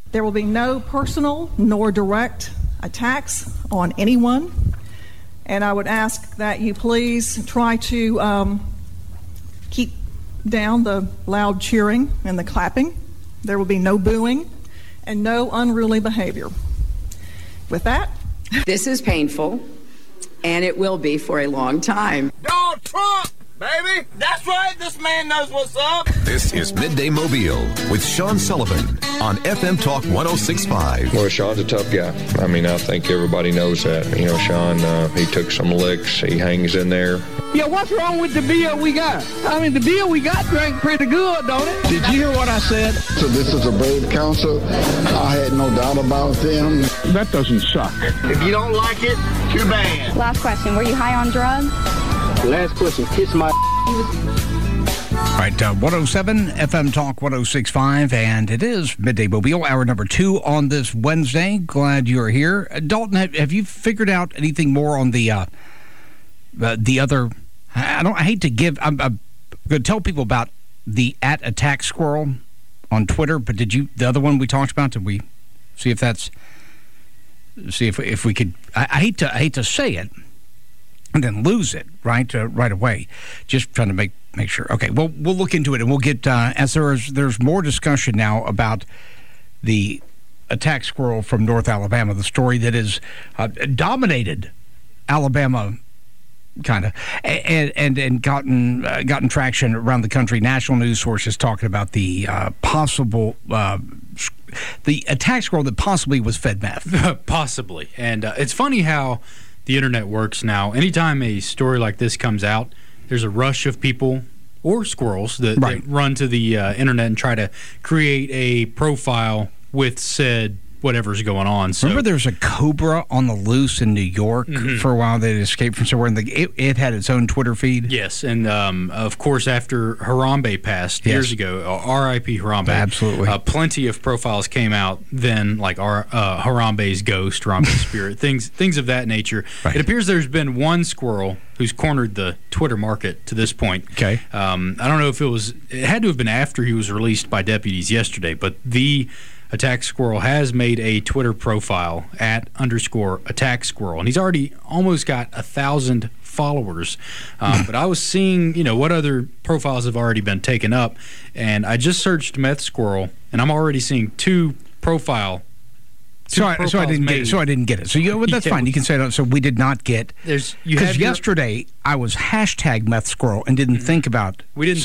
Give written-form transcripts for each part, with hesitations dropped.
There will be no personal nor direct attacks on anyone. And I would ask that you please try to keep down the loud cheering and the clapping. There will be no booing and no unruly behavior. With that, this is painful, and it will be for a long time. Donald Trump, baby! That's right, this man knows what's up! This is Midday Mobile with Sean Sullivan on FM Talk 106.5. Well, Sean's a tough guy. I mean, I think everybody knows that. You know, Sean, he took some licks. He hangs in there. Yeah, what's wrong with the beer we got? I mean, the beer we got drank pretty good, don't it? Did you hear what I said? So this is a brave council. I had no doubt about them. That doesn't suck. If you don't like it, too bad. Last question, were you high on drugs? Last question, kiss my... All right, 107 FM Talk 106.5, and it is Midday Mobile, hour number 2 on this Wednesday. Glad you're here. Dalton, have you figured out anything more on the other? I hate to give. I'm going to tell people about the @Attack Squirrel on Twitter, but the other one we talked about? Did we see if that's? See if we could. I hate to say it and then lose it right away. Just trying to make sure. Okay, well, we'll look into it, and we'll get, as there's more discussion now about the attack squirrel from North Alabama, the story that has dominated Alabama, kind of, and gotten traction around the country. National news sources talking about the possible, the attack squirrel that possibly was fed meth. Possibly. And it's funny how the internet works now. Anytime a story like this comes out, there's a rush of people or squirrels that run to the internet and try to create a profile with said whatever's going on. So, remember there's a cobra on the loose in New York for a while that escaped from somewhere, and it had its own Twitter feed? Yes, and of course after Harambe passed years ago, R.I.P. Harambe. Absolutely. Plenty of profiles came out then, like Harambe's ghost, Harambe's spirit, things of that nature. Right. It appears there's been one squirrel who's cornered the Twitter market to this point. Okay. I don't know if it had to have been after he was released by deputies yesterday, but the Attack Squirrel has made a Twitter profile @_Attack Squirrel, and he's already almost got 1,000 followers. But I was seeing, what other profiles have already been taken up, and I just searched meth squirrel, and I'm already seeing two profile. So I didn't get it. So that's fine. You can say that. So we did not get. Because yesterday I was hashtag meth squirrel and didn't think about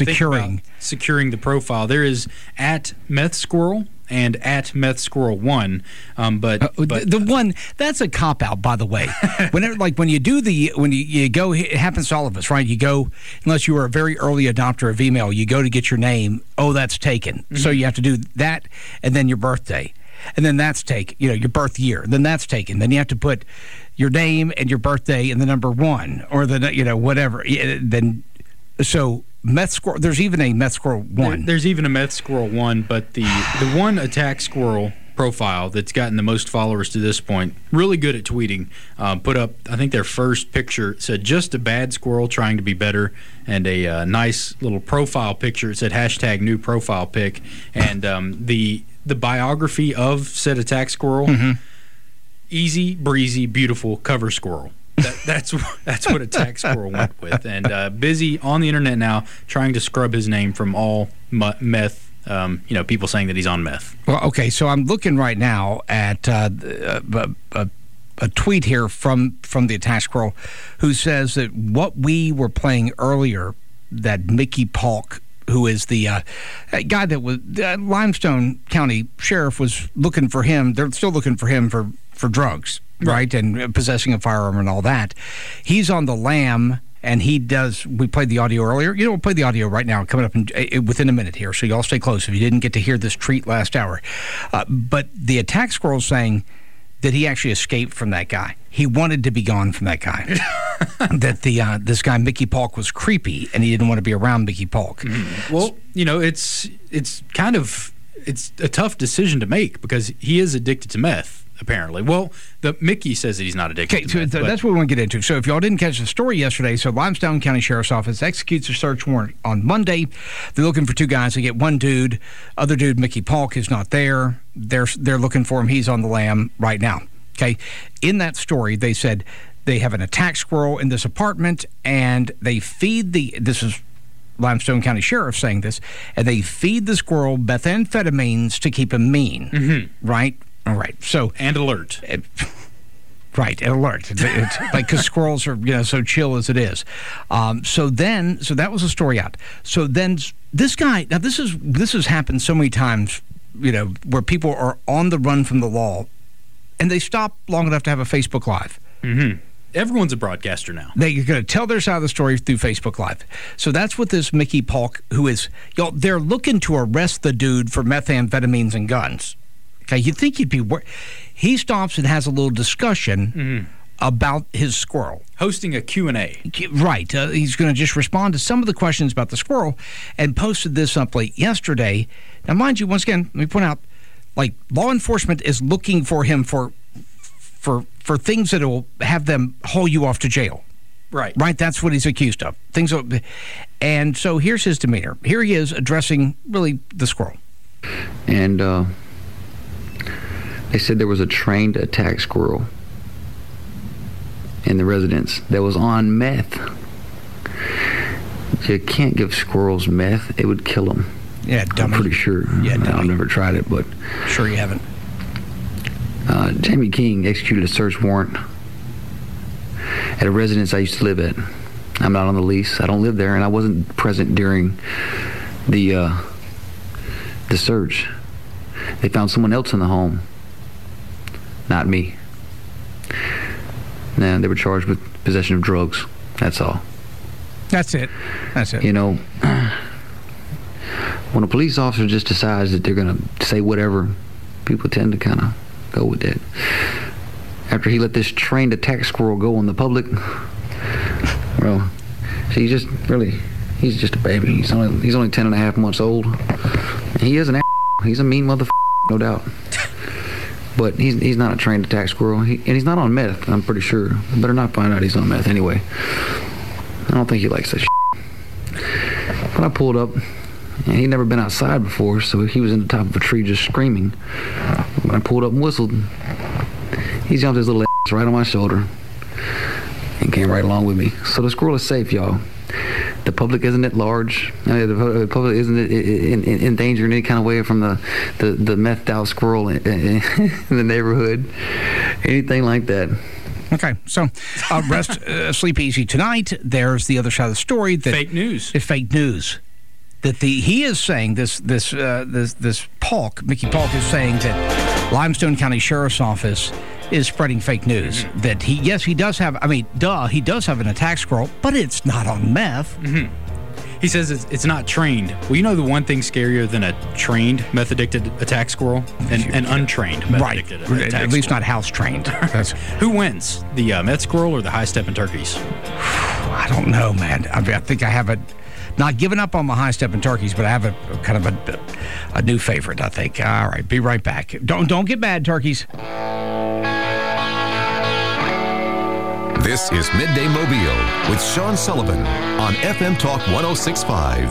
securing the profile. There is @meth squirrel and @methsquirrel1, but the one that's a cop out, by the way. Whenever, when you go, it happens to all of us, right? You go, unless you were a very early adopter of email, you go to get your name. Oh, that's taken. So you have to do that, and then your birthday. And then that's taken, your birth year. Then that's taken. Then you have to put your name and your birthday and the number 1 or whatever. Then, so meth squirrel. There's even a meth squirrel 1. There's even a meth squirrel 1, but the one attack squirrel profile that's gotten the most followers to this point, really good at tweeting, put up, I think their first picture said just a bad squirrel trying to be better, and a nice little profile picture. It said #new profile pic, and the biography of said attack squirrel, easy, breezy, beautiful cover squirrel. That's what attack squirrel went with. And busy on the internet now trying to scrub his name from all meth, people saying that he's on meth. Well, okay, so I'm looking right now at a tweet here from the attack squirrel who says that what we were playing earlier, that Mickey Polk, who is the guy that was Limestone County Sheriff, was looking for him. They're still looking for him for drugs, right? And possessing a firearm and all that. He's on the lam, and we played the audio earlier. We'll play the audio right now, coming up within a minute here, so you all stay close if you didn't get to hear this treat last hour. But the attack squirrel is saying that he actually escaped from that guy. He wanted to be gone from that guy. That this guy Mickey Polk was creepy, and he didn't want to be around Mickey Polk. Well, it's a tough decision to make because he is addicted to meth. apparently. Well, Mickey says that he's not addicted to meth. That's what we want to get into. So if y'all didn't catch the story yesterday, so Limestone County Sheriff's Office executes a search warrant on Monday. They're looking for 2 guys. They get one dude. Other dude, Mickey Polk, is not there. They're looking for him. He's on the lam right now. Okay. In that story, they said they have an attack squirrel in this apartment, and they feed this is Limestone County Sheriff saying this, and they feed the squirrel methamphetamines to keep him mean. Mm-hmm. Right? All right. So and alert. Right, alert. It's like, because squirrels are, so chill as it is. So that was a story out. So then this guy, now this has happened so many times, where people are on the run from the law, and they stop long enough to have a Facebook Live. Mm-hmm. Everyone's a broadcaster now. They're going to tell their side of the story through Facebook Live. So that's what this Mickey Polk, who is, they're looking to arrest the dude for methamphetamines and guns. Okay, you'd think he'd be... He stops and has a little discussion about his squirrel. Hosting a Q&A. Right. He's going to just respond to some of the questions about the squirrel, and posted this up late yesterday. Now, mind you, once again, let me point out, law enforcement is looking for him for things that will have them haul you off to jail. Right. Right? That's what he's accused of. And so here's his demeanor. Here he is addressing, really, the squirrel. And they said there was a trained attack squirrel in the residence that was on meth. You can't give squirrels meth. It would kill them. Yeah, dummy. I'm pretty sure. Yeah, dummy. I've never tried it, but... Sure you haven't. Jamie King executed a search warrant at a residence I used to live at. I'm not on the lease. I don't live there, and I wasn't present during the search. They found someone else in the home, not me. And they were charged with possession of drugs. That's all. That's it. When a police officer just decides that they're going to say whatever, people tend to kind of go with that. After he let this trained attack squirrel go on the public, well, he's just a baby. He's only 10 and a half months old. And he is an he's a mean motherfucker, no doubt. But he's not a trained attack squirrel. And he's not on meth, I'm pretty sure. I better not find out he's on meth anyway. I don't think he likes that shit. But I pulled up, and he'd never been outside before, so he was in the top of a tree just screaming. When I pulled up and whistled, he jumped his little ass right on my shoulder and came right along with me. So the squirrel is safe, y'all. The public isn't at large. The public isn't in danger in any kind of way from the methed out squirrel in the neighborhood. Anything like that. Okay, so rest, sleep easy tonight. There's the other side of the story. Fake news. It's fake news. That he is saying this Polk, Mickey Polk, is saying that Limestone County Sheriff's Office is spreading fake news. Mm-hmm. That he does have. I mean, he does have an attack squirrel, but it's not on meth. Mm-hmm. He says it's not trained. Well, the one thing scarier than a trained meth-addicted attack squirrel? An untrained meth-addicted attack squirrel. At least not house-trained. Who wins, the meth squirrel or the high-stepping turkeys? I don't know, man. I think I have not given up on my high-stepping turkeys, but I have a kind of a new favorite, I think. All right, be right back. Don't get mad, turkeys. This is Midday Mobile with Sean Sullivan on FM Talk 106.5.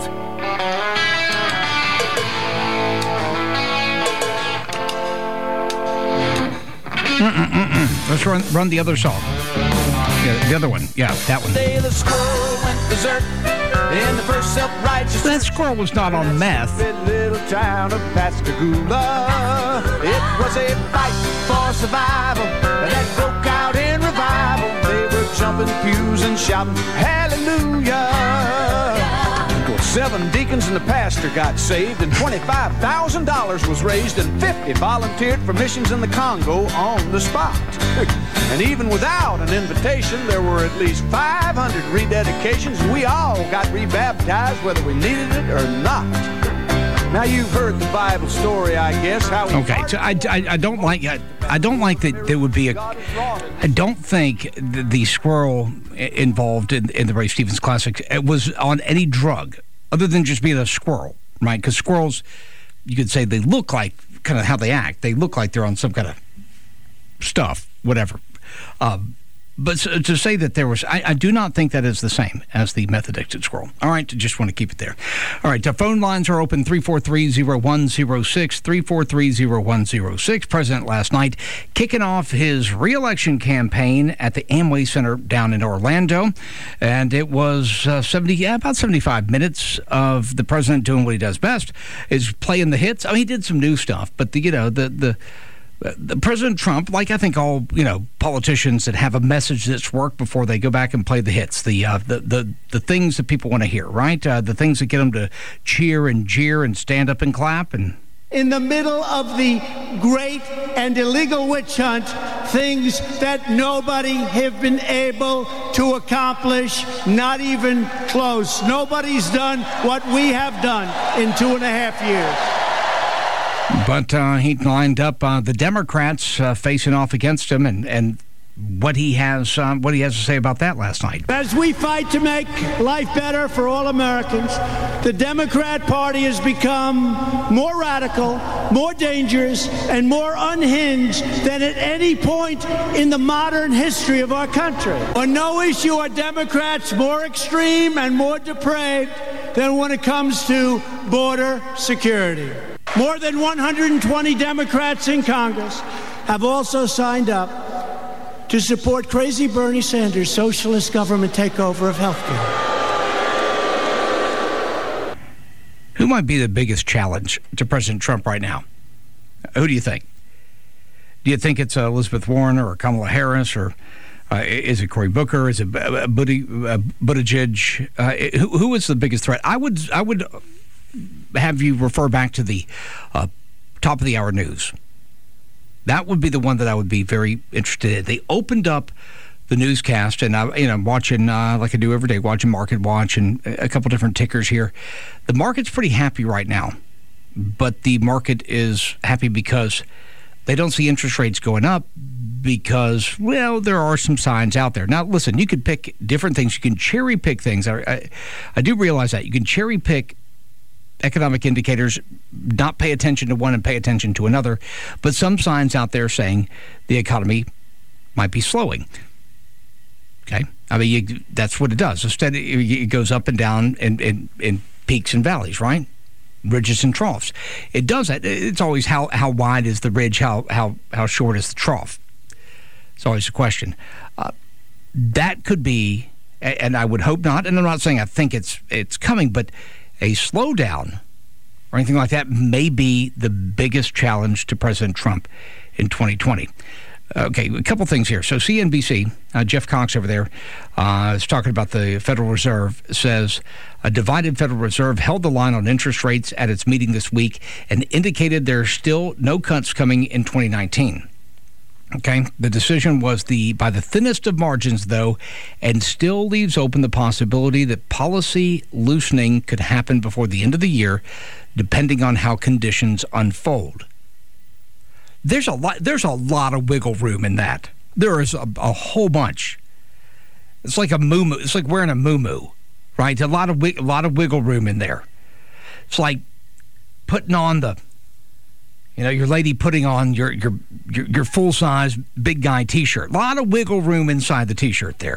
Let's run the other song. Yeah, the other one. Yeah, that one. The squirrel went berserk in the first self-righteous. That squirrel was not on meth. Little town of Pascagoula. It was a fight for survival that broke out in revival. They were jumping pews and shouting hallelujah. 7 deacons and the pastor got saved, and $25,000 was raised, and 50 volunteered for missions in the Congo on the spot. And even without an invitation, there were at least 500 rededications, and we all got rebaptized whether we needed it or not. Now you've heard the Bible story, I guess. Okay, so I don't like that there would be I don't think the squirrel involved in the Ray Stevens Classic was on any drug other than just being a squirrel, right? Because squirrels, you could say they look like kind of how they act. They look like they're on some kind of stuff, whatever. But to say that there was, I do not think that is the same as the method-addicted squirrel. All right, just want to keep it there. All right, the phone lines are open, 343-0106, 343-0106. President last night kicking off his re-election campaign at the Amway Center down in Orlando. And it was about 75 minutes of the president doing what he does best, is playing the hits. I mean, he did some new stuff, but the President Trump, like I think all politicians that have a message that's worked before they go back and play the hits, the things that people want to hear, right? The things that get them to cheer and jeer and stand up and clap. And in the middle of the great and illegal witch hunt, things that nobody have been able to accomplish, not even close. Nobody's done what we have done in 2.5 years. But he lined up the Democrats facing off against him, and what he has to say about that last night. As we fight to make life better for all Americans, the Democrat Party has become more radical, more dangerous, and more unhinged than at any point in the modern history of our country. On no issue are Democrats more extreme and more depraved than when it comes to border security. More than 120 Democrats in Congress have also signed up to support crazy Bernie Sanders' socialist government takeover of health care. Who might be the biggest challenge to President Trump right now? Who do you think? Do you think it's Elizabeth Warren or Kamala Harris, or is it Cory Booker? Is it Buttigieg? Who is the biggest threat? I would have you refer back to the top of the hour news. That would be the one that I would be very interested in. They opened up the newscast, and I'm watching like I do every day, watching Market Watch and a couple different tickers here. The market's pretty happy right now, but the market is happy because they don't see interest rates going up because, well, there are some signs out there. Now, listen, you could pick different things. You can cherry pick things. I do realize that. You can cherry pick economic indicators, not pay attention to one and pay attention to another, but some signs out there saying the economy might be slowing. Okay? I mean, that's what it does. Instead, it goes up and down in peaks and valleys, right? Ridges and troughs. It does that. It's always how wide is the ridge, how short is the trough. It's always a question. That could be, and I would hope not, and I'm not saying I think it's coming, but a slowdown or anything like that may be the biggest challenge to President Trump in 2020. Okay, a couple things here. So CNBC, Jeff Cox over there is talking about the Federal Reserve, says a divided Federal Reserve held the line on interest rates at its meeting this week and indicated there are still no cuts coming in 2019. Okay, the decision was by the thinnest of margins, though, and still leaves open the possibility that policy loosening could happen before the end of the year, depending on how conditions unfold. There's a lot of wiggle room in that. There is a whole bunch. It's like a muumuu. It's like wearing a muumuu, right? A lot of wiggle room in there. It's like putting on your lady putting on your full-size big guy T-shirt. A lot of wiggle room inside the T-shirt there.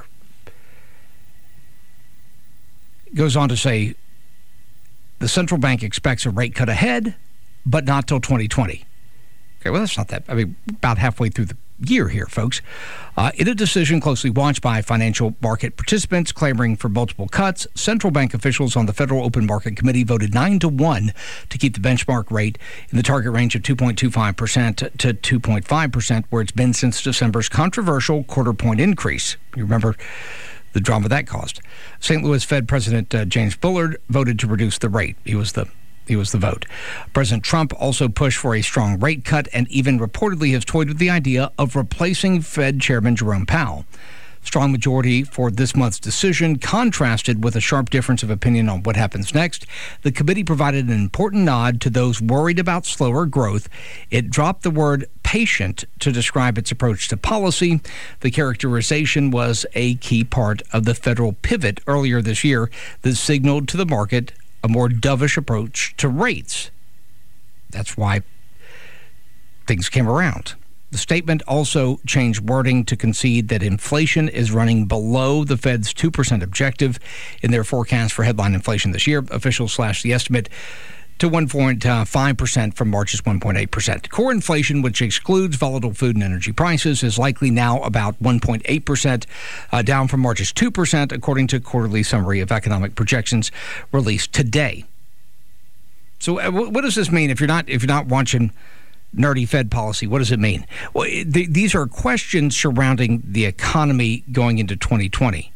It goes on to say the central bank expects a rate cut ahead, but not till 2020. Okay, well, that's not that. I mean, about halfway through the year here, folks. In a decision closely watched by financial market participants clamoring for multiple cuts, central bank officials on the Federal Open Market Committee voted 9-1 to keep the benchmark rate in the target range of 2.25% to 2.5%, where it's been since December's controversial quarter-point increase. You remember the drama that caused. St. Louis Fed President James Bullard voted to reduce the rate. He was the vote. President Trump also pushed for a strong rate cut and even reportedly has toyed with the idea of replacing Fed Chairman Jerome Powell. Strong majority for this month's decision contrasted with a sharp difference of opinion on what happens next. The committee provided an important nod to those worried about slower growth. It dropped the word patient to describe its approach to policy. The characterization was a key part of the federal pivot earlier this year that signaled to the market a more dovish approach to rates. That's why things came around. The statement also changed wording to concede that inflation is running below the Fed's 2% objective in their forecast for headline inflation this year. Officials slashed the estimate to 1.5% from March's 1.8%. Core inflation, which excludes volatile food and energy prices, is likely now about 1.8%, down from March's 2%, according to quarterly summary of economic projections released today. So, what does this mean if you're not watching nerdy Fed policy? What does it mean? Well, these are questions surrounding the economy going into 2020.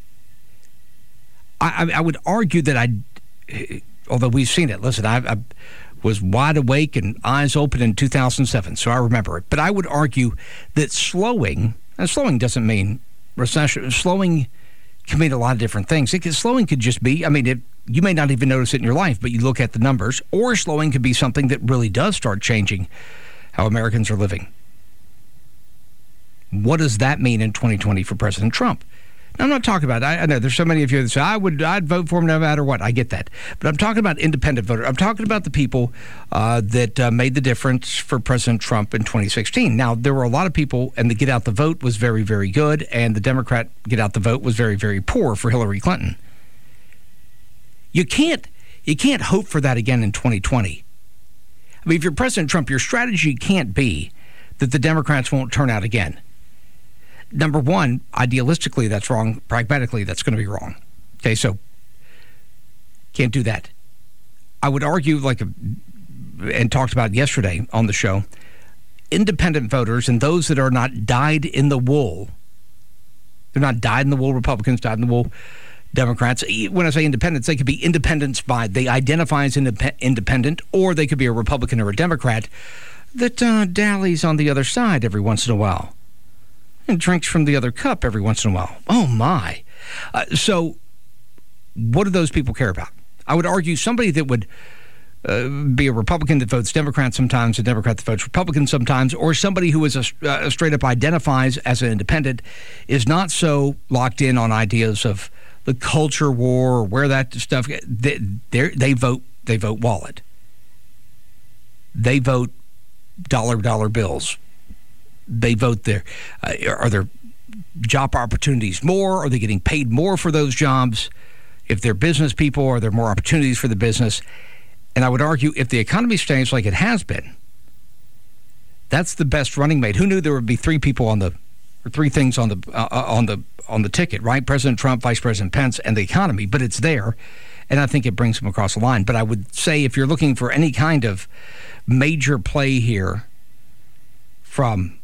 I would argue that although we've seen it. Listen, I was wide awake and eyes open in 2007, so I remember it. But I would argue that slowing doesn't mean recession. Slowing can mean a lot of different things. Slowing could just be, you may not even notice it in your life, but you look at the numbers, or slowing could be something that really does start changing how Americans are living. What does that mean in 2020 for President Trump? Now, I'm not talking about, I know there's so many of you that say, I'd vote for him no matter what. I get that. But I'm talking about independent voters. I'm talking about the people that made the difference for President Trump in 2016. Now, there were a lot of people, and the get out the vote was very, very good, and the Democrat get out the vote was very, very poor for Hillary Clinton. You can't hope for that again in 2020. If you're President Trump, your strategy can't be that the Democrats won't turn out again. Number one, idealistically, that's wrong. Pragmatically, that's going to be wrong. Okay, so can't do that. I would argue, and talked about yesterday on the show, independent voters and those that are not dyed in the wool. They're not dyed in the wool Republicans, dyed in the wool Democrats. When I say independents, they could be independents they identify as independent, or they could be a Republican or a Democrat that dallies on the other side every once in a while and drinks from the other cup every once in a while. Oh, my. So what do those people care about? I would argue somebody that would be a Republican that votes Democrat sometimes, a Democrat that votes Republican sometimes, or somebody who is a straight up identifies as an independent is not so locked in on ideas of the culture war or where that stuff. They vote wallet. They vote dollar bills. They vote are there job opportunities more? Are they getting paid more for those jobs? If they're business people, are there more opportunities for the business? And I would argue if the economy stays like it has been, that's the best running mate. Who knew there would be three things on the ticket, right? President Trump, Vice President Pence, and the economy. But it's there, and I think it brings them across the line. But I would say if you're looking for any kind of major play here from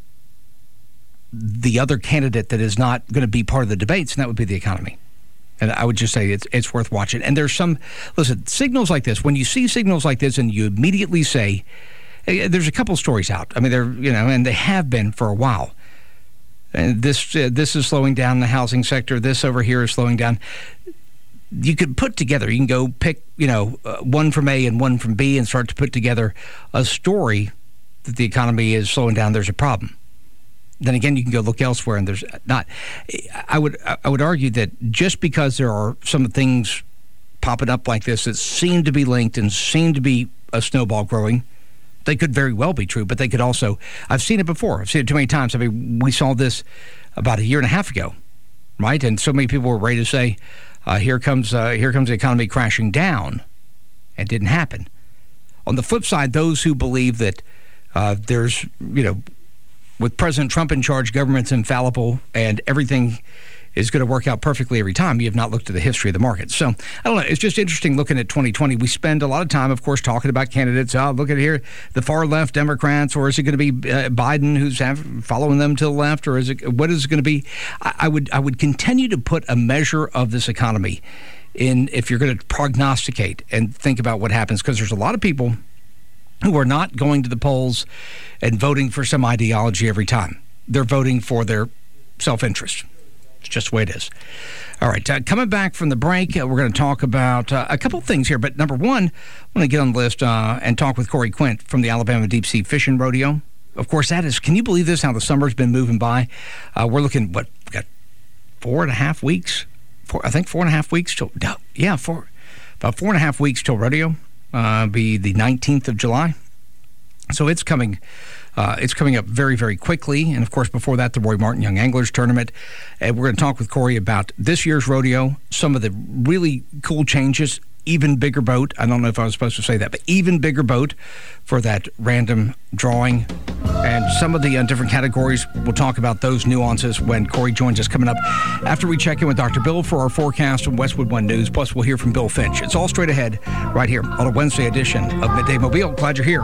the other candidate that is not going to be part of the debates, and that would be the economy. And I would just say it's worth watching. And there's signals like this. When you see signals like this and you immediately say, there's a couple stories out. And they have been for a while. And this is slowing down the housing sector. This over here is slowing down. You could put together, you can go pick, one from A and one from B and start to put together a story that the economy is slowing down. There's a problem. Then again, you can go look elsewhere, and there's not. I would argue that just because there are some things popping up like this that seem to be linked and seem to be a snowball growing, they could very well be true. But they could also. I've seen it before. I've seen it too many times. We saw this about a year and a half ago, right? And so many people were ready to say, "Here comes the economy crashing down," and it didn't happen. On the flip side, those who believe that there's with President Trump in charge, government's infallible, and everything is going to work out perfectly every time. You have not looked at the history of the market. So, I don't know. It's just interesting looking at 2020. We spend a lot of time, of course, talking about candidates. Look at here, the far left Democrats, or is it going to be Biden who's following them to the left, or what is it going to be? I would continue to put a measure of this economy in if you're going to prognosticate and think about what happens, because there's a lot of people who are not going to the polls and voting for some ideology every time. They're voting for their self-interest. It's just the way it is. All right, coming back from the break, we're going to talk about a couple things here. But number one, I want to get on the list and talk with Corey Quint from the Alabama Deep Sea Fishing Rodeo. Of course, can you believe this, how the summer's been moving by? We're looking, we got 4.5 weeks? I think 4.5 weeks till, about 4.5 weeks till rodeo. Be the 19th of July. So it's coming It's coming up very, very quickly. And, of course, before that, the Roy Martin Young Anglers Tournament. And we're going to talk with Corey about this year's rodeo, some of the really cool changes, even bigger boat. I don't know if I was supposed to say that, but even bigger boat for that random drawing. And some of the different categories, we'll talk about those nuances when Corey joins us coming up after we check in with Dr. Bill for our forecast from Westwood One News. Plus, we'll hear from Bill Finch. It's all straight ahead right here on a Wednesday edition of Midday Mobile. Glad you're here.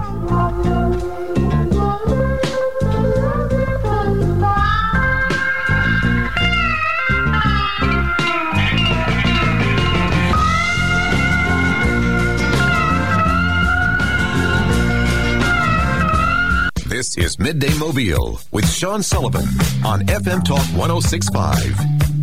This is Midday Mobile with Sean Sullivan on FM Talk 106.5.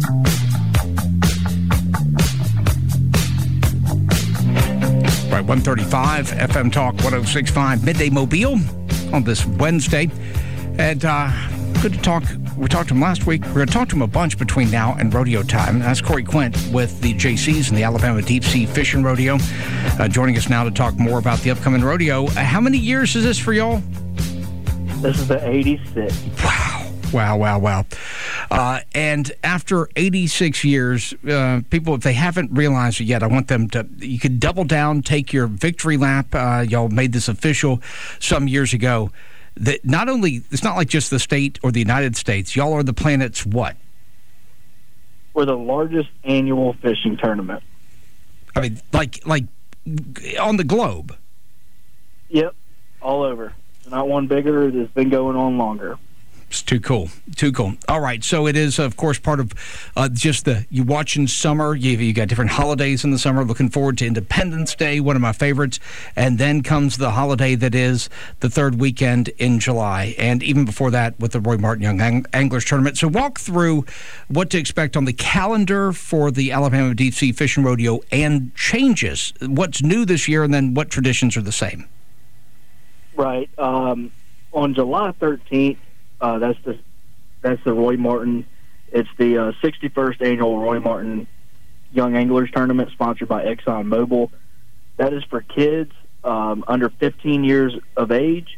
Right, 135 FM Talk 106.5 Midday Mobile on this Wednesday. And good to talk. We talked to him last week. We're going to talk to him a bunch between now and rodeo time. That's Corey Quint with the JCs and the Alabama Deep Sea Fishing Rodeo. Joining us now to talk more about the upcoming rodeo. How many years is this for y'all? This is the 86. Wow. And after 86 years, people, if they haven't realized it yet, I want them to, you could double down, take your victory lap. Y'all made this official some years ago. That not only, it's not like just the state or the United States, y'all are the planet's what? We're the largest annual fishing tournament. I mean, like on the globe. Yep, all over. Not one bigger. It's been going on longer. It's too cool. All right, so it is, of course, part of just you watching summer. You got different holidays in the summer. Looking forward to Independence Day, one of my favorites. And then comes the holiday that is the third weekend in July. And even before that with the Roy Martin Young Anglers Tournament. So walk through what to expect on the calendar for the Alabama Deep Sea Fishing Rodeo and changes. What's new this year and then what traditions are the same? Right. On July 13th, that's the Roy Martin. It's the 61st annual Roy Martin Young Anglers Tournament sponsored by ExxonMobil. That is for kids under 15 years of age,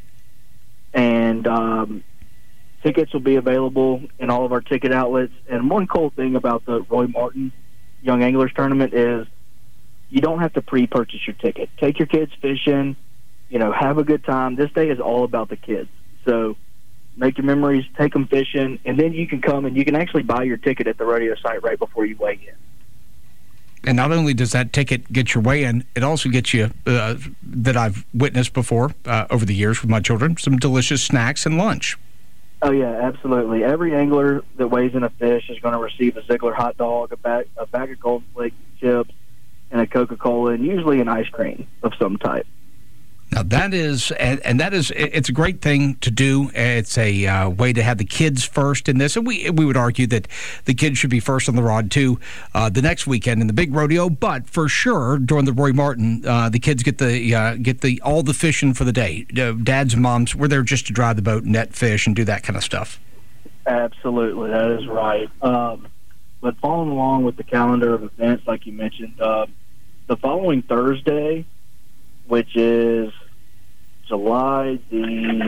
and tickets will be available in all of our ticket outlets. And one cool thing about the Roy Martin Young Anglers Tournament is you don't have to pre-purchase your ticket. Take your kids fishing. Have a good time. This day is all about the kids. So make your memories, take them fishing, and then you can come and you can actually buy your ticket at the rodeo site right before you weigh in. And not only does that ticket get your weigh in, it also gets you, that I've witnessed before over the years with my children, some delicious snacks and lunch. Oh, yeah, absolutely. Every angler that weighs in a fish is going to receive a Ziegler hot dog, a bag of Golden Flake chips, and a Coca-Cola, and usually an ice cream of some type. Now, that is, it's a great thing to do. It's a way to have the kids first in this. And we would argue that the kids should be first on the rod, too, the next weekend in the big rodeo. But for sure, during the Roy Martin, the kids get all the fishing for the day. Dads and moms, we're there just to drive the boat, net fish, and do that kind of stuff. Absolutely. That is right. But following along with the calendar of events, like you mentioned, the following Thursday, which is July the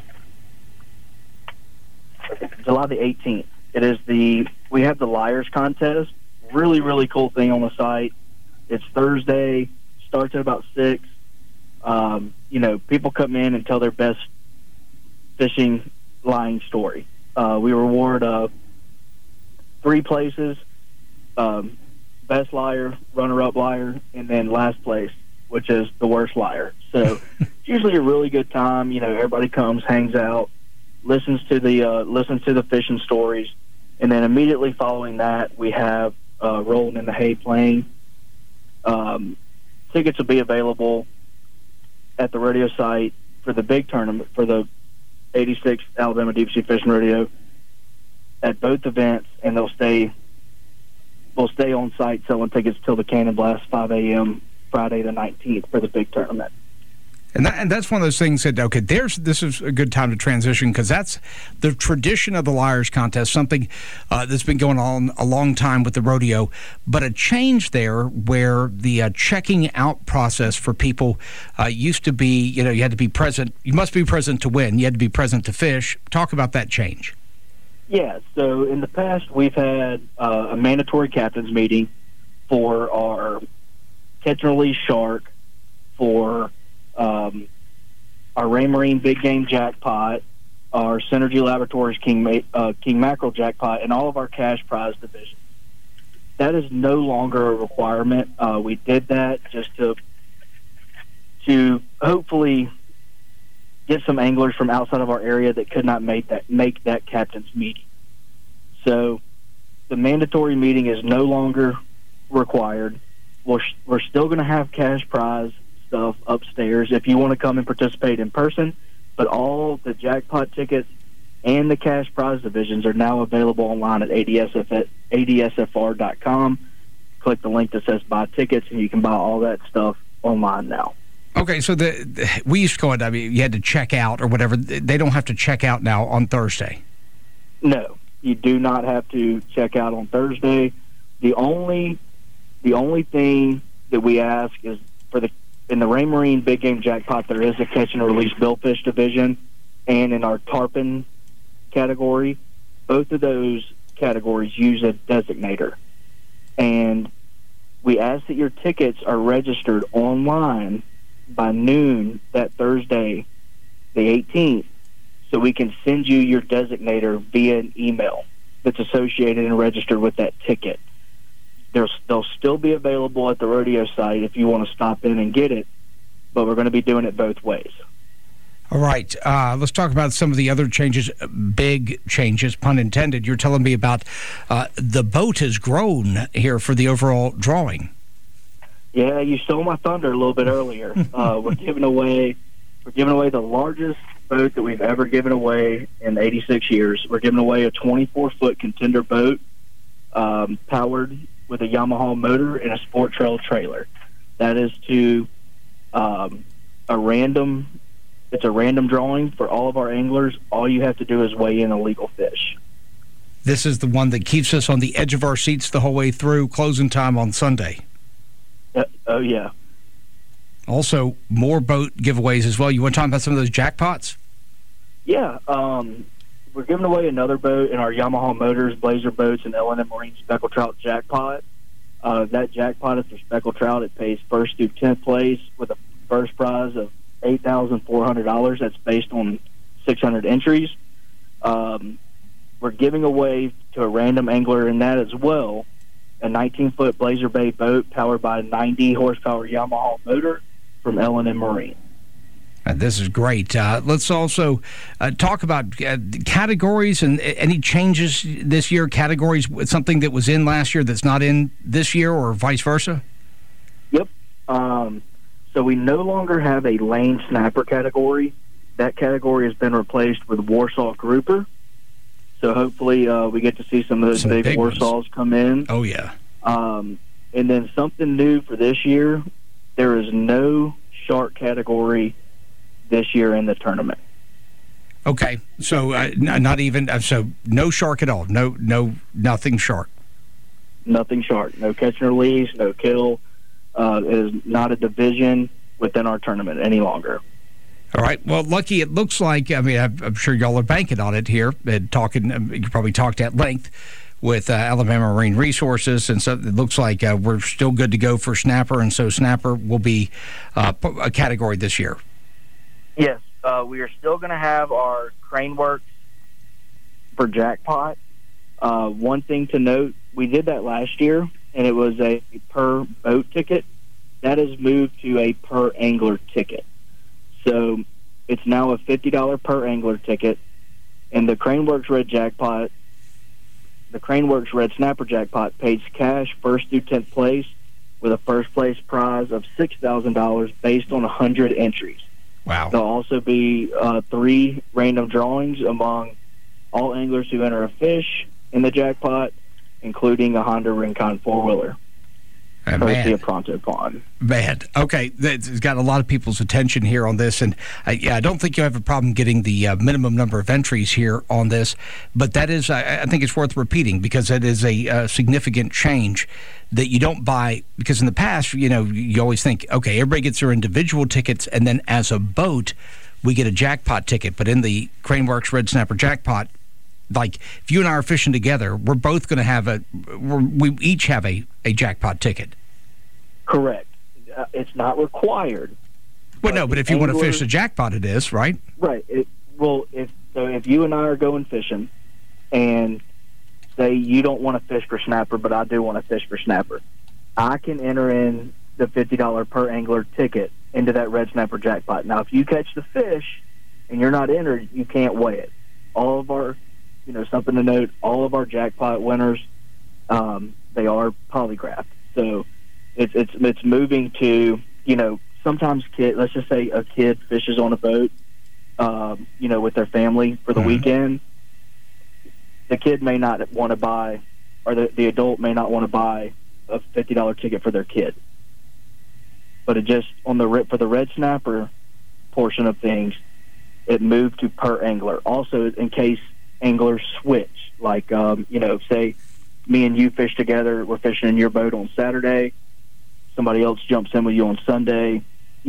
18th. We have the Liars Contest. Really, really cool thing on the site. It's Thursday, starts at about 6. People come in and tell their best fishing lying story. We reward 3 places, best liar, runner-up liar, and then last place, which is the worst liar. So it's usually a really good time. Everybody comes, hangs out, listens to the fishing stories, and then immediately following that, we have Rolling in the Hay playing. Tickets will be available at the rodeo site for the big tournament, for the 86th Alabama Deep Sea Fishing Rodeo at both events, and we'll stay on site selling tickets till the Cannon Blast 5 a.m. Friday the 19th for the big tournament. And that's one of those things that, okay, this is a good time to transition, because that's the tradition of the Liars Contest, something that's been going on a long time with the rodeo, but a change there where the checking out process for people used to be, you had to be present. You must be present to win. You had to be present to fish. Talk about that change. Yeah, so in the past, we've had a mandatory captain's meeting for our catch and release shark, for our Raymarine Big Game Jackpot, our Synergy Laboratories King Mackerel Jackpot, and all of our cash prize divisions. That is no longer a requirement. We did that just to hopefully get some anglers from outside of our area that could not make that captain's meeting. So the mandatory meeting is no longer required. We're still going to have cash prize stuff upstairs if you want to come and participate in person, but all the jackpot tickets and the cash prize divisions are now available online at adsfr.com. Click the link that says buy tickets, and you can buy all that stuff online now. Okay, so we used to call it, you had to check out or whatever. They don't have to check out now on Thursday. No, you do not have to check out on Thursday. The only thing that we ask is in the Raymarine Big Game Jackpot, there is a catch and release billfish division, and in our tarpon category, both of those categories use a designator. And we ask that your tickets are registered online by noon that Thursday, the 18th, so we can send you your designator via an email that's associated and registered with that ticket. They'll still be available at the rodeo site if you want to stop in and get it, but we're going to be doing it both ways. All right. Let's talk about some of the other changes, big changes, pun intended. You're telling me about the boat has grown here for the overall drawing. Yeah, you stole my thunder a little bit earlier. We're giving away the largest boat that we've ever given away in 86 years. We're giving away a 24-foot contender boat powered with a Yamaha motor and a Sport Trail trailer. That is it's a random drawing for all of our anglers. All you have to do is weigh in a legal fish. This is the one that keeps us on the edge of our seats the whole way through closing time on Sunday. Oh, yeah. Also, more boat giveaways as well. You want to talk about some of those jackpots? Yeah. We're giving away another boat in our Yamaha Motors, Blazer Boats, and L&M Marine Speckled Trout jackpot. That jackpot is for speckled trout. It pays first through 10th place with a first prize of $8,400. That's based on 600 entries. We're giving away to a random angler in that as well a 19-foot Blazer Bay boat powered by a 90-horsepower Yamaha motor from L&M Marine. This is great. Let's also talk about categories and any changes this year, categories, something that was in last year that's not in this year or vice versa? Yep. So we no longer have a lane snapper category. That category has been replaced with Warsaw grouper. So hopefully we get to see some of those big Warsaws come in. Oh, yeah. And then something new for this year, there is no shark category this year in the tournament. Okay, so not even so no shark at all. Nothing shark. Nothing shark. No catch and release. No kill. It is not a division within our tournament any longer. All right. Well, Lucky, it looks like, I'm sure y'all are banking on it here and talking. You probably talked at length with Alabama Marine Resources, and so it looks like we're still good to go for snapper, and so snapper will be a category this year. Yes, we are still going to have our crane works for jackpot. One thing to note, we did that last year, and it was a per boat ticket. That has moved to a per angler ticket. So it's now a $50 per angler ticket, and the Craneworks Red Jackpot, the Craneworks Red Snapper Jackpot pays cash first through 10th place with a first place prize of $6,000 based on 100 entries. Wow. There'll also be 3 random drawings among all anglers who enter a fish in the jackpot, including a Honda Rincon 4-wheeler. courtesy of Pronto Pond. Man, okay, it's got a lot of people's attention here on this, and I don't think you have a problem getting the minimum number of entries here on this, but that is, I think it's worth repeating, because it is a significant change that you don't buy, because in the past, you always think, okay, everybody gets their individual tickets, and then as a boat, we get a jackpot ticket, but in the Craneworks Red Snapper Jackpot, like, if you and I are fishing together, we're both going to have we each have a jackpot ticket. Correct. It's not required. Well, no, but if you want to fish the jackpot, it is, right? Right. If you and I are going fishing, and say you don't want to fish for snapper, but I do want to fish for snapper, I can enter in the $50 per angler ticket into that Red Snapper Jackpot. Now, if you catch the fish and you're not entered, you can't weigh it. All of our, something to note, all of our jackpot winners, they are polygraphed. So it's moving to, sometimes let's just say a kid fishes on a boat, with their family for the weekend. The kid may not want to buy, or the adult may not want to buy a $50 ticket for their kid. But it just, for the Red Snapper portion of things, it moved to per angler. Also, in case anglers switch, like, say me and you fish together, we're fishing in your boat on Saturday, somebody else jumps in with you on Sunday,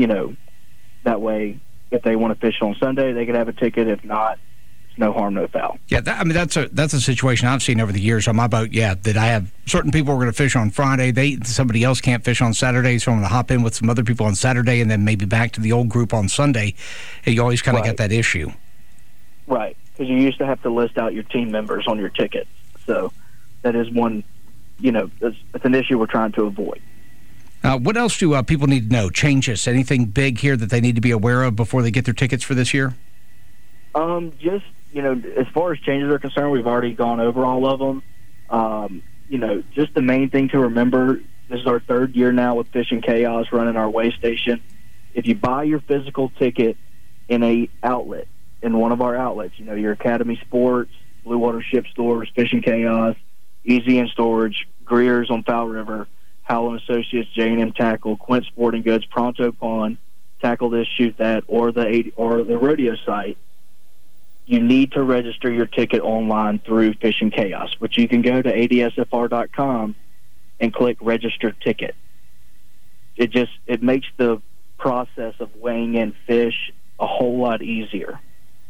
that way, if they want to fish on Sunday, they could have a ticket. If not, it's no harm, no foul. Yeah, that's a situation I've seen over the years on my boat, that I have certain people are going to fish on Friday. Somebody else can't fish on Saturday, so I'm going to hop in with some other people on Saturday and then maybe back to the old group on Sunday. And you always kind of get that issue. Right, because you used to have to list out your team members on your tickets. So that is one, it's an issue we're trying to avoid. What else do people need to know? Changes? Anything big here that they need to be aware of before they get their tickets for this year? Just, as far as changes are concerned, we've already gone over all of them. Just the main thing to remember, this is our third year now with Fishing Chaos running our weigh station. If you buy your physical ticket in one of our outlets, your Academy Sports, Blue Water Ship Stores, Fishing Chaos, Easy in Storage, Greer's on Foul River, Howell & Associates, J&M Tackle, Quint Sporting Goods, Pronto Pond, Tackle This, Shoot That, or the rodeo site, you need to register your ticket online through Fishing Chaos, which you can go to adsfr.com and click Register Ticket. It makes the process of weighing in fish a whole lot easier.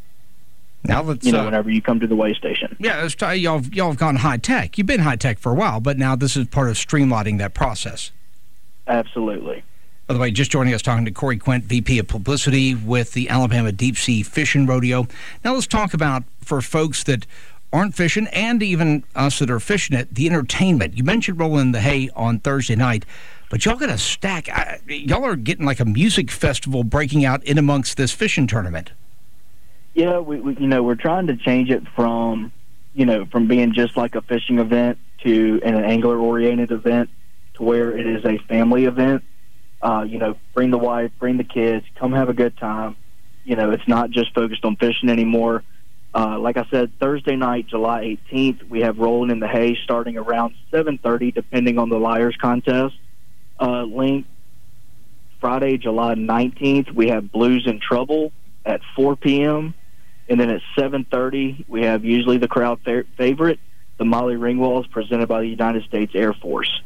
Now let's, whenever you come to the weigh station. Yeah, let's try, y'all have gone high tech. You've been high tech for a while, but now this is part of streamlining that process. Absolutely. By the way, just joining us, talking to Corey Quint, VP of Publicity with the Alabama Deep Sea Fishing Rodeo. Now let's talk about, for folks that aren't fishing and even us that are fishing it, the entertainment. You mentioned rolling the hay on Thursday night, but y'all got a stack. Y'all are getting like a music festival breaking out in amongst this fishing tournament. Yeah, we're trying to change it from being just like a fishing event to an angler-oriented event to where it is a family event. Bring the wife, bring the kids, come have a good time. It's not just focused on fishing anymore. Like I said, Thursday night, July 18th, we have Rolling in the Hay starting around 7:30, depending on the Liars Contest link. Friday, July 19th, we have Blues in Trouble at 4 p.m., and then at 7:30, we have usually the crowd favorite, the Molly Ringwalds, presented by the United States Air Force.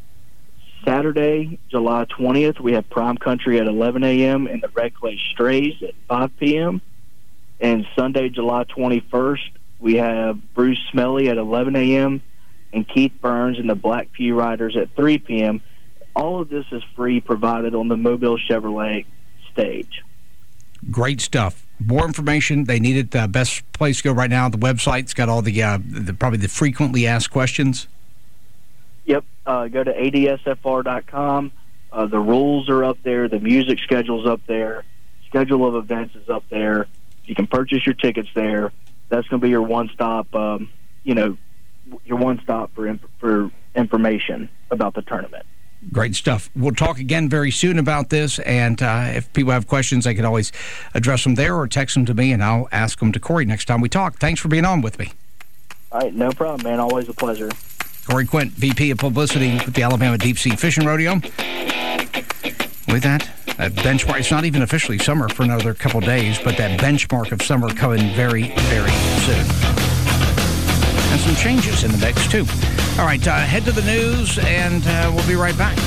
Saturday, July 20th, we have Prime Country at 11 a.m. and the Red Clay Strays at 5 p.m. And Sunday, July 21st, we have Bruce Smelly at 11 a.m. and Keith Burns and the Black Pew Riders at 3 p.m. All of this is free, provided on the Mobile Chevrolet stage. Great stuff. More information, they need it. Best place to go right now, the website's got all the probably the frequently asked questions. Yep. Go to adsfr.com. The rules are up there. The music schedule's up there. Schedule of events is up there. You can purchase your tickets there. That's going to be your one-stop, your one-stop for information about the tournament. Great stuff. We'll talk again very soon about this, and if people have questions, they can always address them there or text them to me, and I'll ask them to Corey next time we talk. Thanks for being on with me. All right, no problem, man. Always a pleasure. Corey Quint, VP of Publicity with the Alabama Deep Sea Fishing Rodeo. With that benchmark, it's not even officially summer for another couple days, but that benchmark of summer coming very, very soon. And some changes in the mix, too. All right, head to the news, and we'll be right back.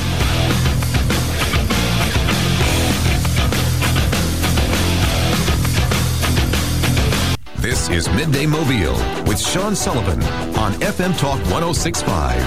This is Midday Mobile with Sean Sullivan on FM Talk 106.5.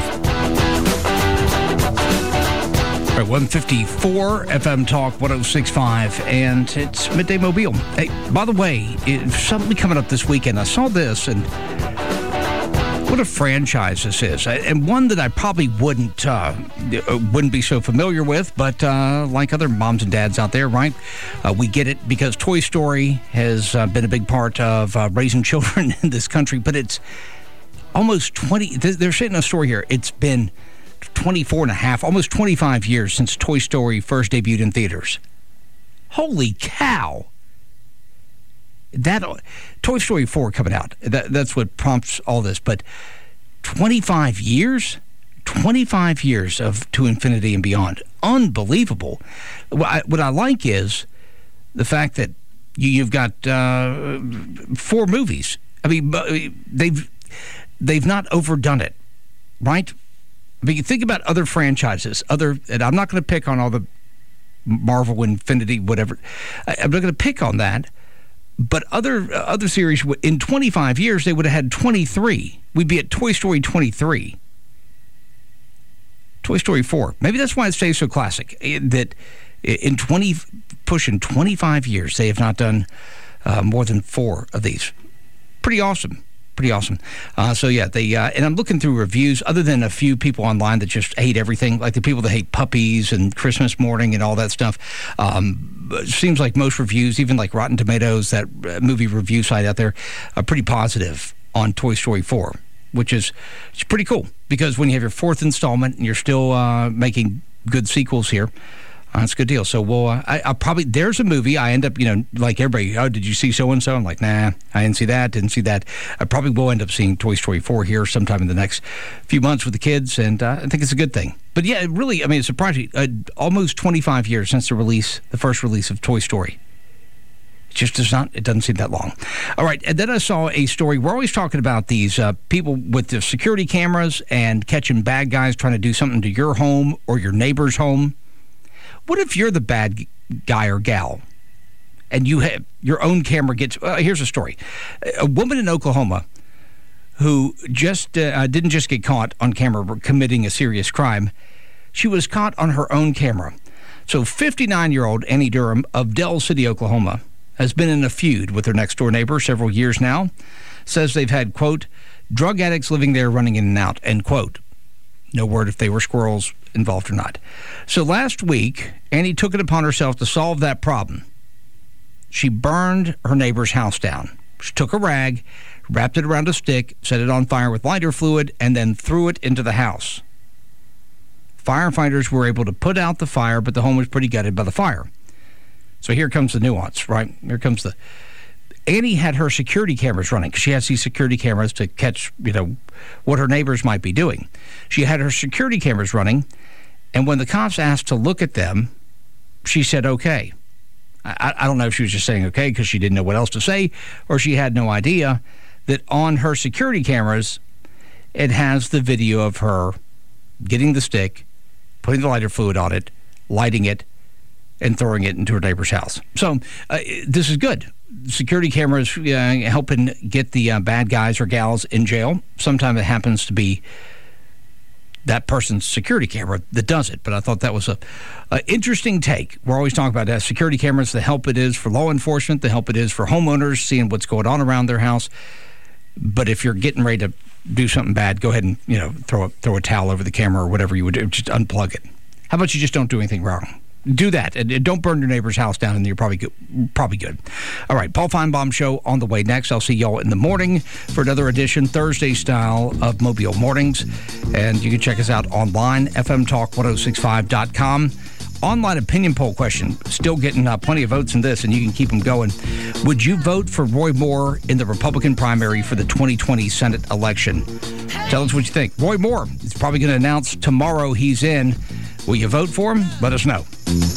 All right, 154 FM Talk 106.5, and it's Midday Mobile. Hey, by the way, something coming up this weekend. I saw this, and what a franchise this is, and one that I probably wouldn't be so familiar with, but like other moms and dads out there, right? We get it because Toy Story has been a big part of raising children in this country, but it's almost 20, they're saying a story here, it's been 24 and a half, almost 25 years since Toy Story first debuted in theaters. Holy cow! That Toy Story 4 coming out, that's what prompts all this, but 25 years? 25 years of To Infinity and Beyond. Unbelievable. What I like is the fact that you've got 4 movies. I mean, they've not overdone it, right? I mean, you think about other franchises, and I'm not going to pick on all the Marvel, Infinity, whatever. I'm not going to pick on that. But other series, in 25 years, they would have had 23. We'd be at Toy Story 23. Toy Story 4. Maybe that's why it stays so classic. That in pushing 25 years, they have not done more than 4 of these. Pretty awesome. Pretty awesome. So, yeah, and I'm looking through reviews, other than a few people online that just hate everything, like the people that hate puppies and Christmas morning and all that stuff. It seems like most reviews, even like Rotten Tomatoes, that movie review site out there, are pretty positive on Toy Story 4, which is it's pretty cool, because when you have your 4th installment and you're still making good sequels here, it's a good deal. So I'll probably, there's a movie I end up, like everybody, oh, did you see so-and-so? I'm like, nah, I didn't see that. I probably will end up seeing Toy Story 4 here sometime in the next few months with the kids, and I think it's a good thing. But yeah, really, I mean, it's surprising. Almost 25 years since the first release of Toy Story. It just it doesn't seem that long. All right, and then I saw a story. We're always talking about these people with the security cameras and catching bad guys trying to do something to your home or your neighbor's home. What if you're the bad guy or gal and you have your own camera gets... here's a story. A woman in Oklahoma who just didn't just get caught on camera committing a serious crime. She was caught on her own camera. So 59-year-old Annie Durham of Del City, Oklahoma, has been in a feud with her next-door neighbor several years now. Says they've had, quote, drug addicts living there running in and out, end quote. No word if they were squirrels involved or not. So last week, Annie took it upon herself to solve that problem. She burned her neighbor's house down. She took a rag, wrapped it around a stick, set it on fire with lighter fluid, and then threw it into the house. Firefighters were able to put out the fire, but the home was pretty gutted by the fire. So here comes the nuance, right? Here comes the... Annie had her security cameras running, because she has these security cameras to catch, what her neighbors might be doing. She had her security cameras running, and when the cops asked to look at them, she said, okay. I don't know if she was just saying okay because she didn't know what else to say, or she had no idea that on her security cameras, it has the video of her getting the stick, putting the lighter fluid on it, lighting it, and throwing it into her neighbor's house. So this is good. Security cameras helping get the bad guys or gals in jail. Sometimes it happens to be that person's security camera that does it. But I thought that was a interesting take. We're always talking about security cameras, the help it is for law enforcement, the help it is for homeowners, seeing what's going on around their house. But if you're getting ready to do something bad, go ahead and throw a towel over the camera or whatever you would do. Just unplug it. How about you just don't do anything wrong? Do that, and don't burn your neighbor's house down, and you're probably good. All right, Paul Feinbaum Show on the way next. I'll see y'all in the morning for another edition, Thursday style, of Mobile Mornings. And you can check us out online, fmtalk1065.com. online opinion poll question. Still getting plenty of votes in this, and you can keep them going. Would you vote for Roy Moore in the Republican primary for the 2020 Senate election? Tell us what you think. Roy Moore is probably going to announce tomorrow he's in. Will you vote for him? Let us know.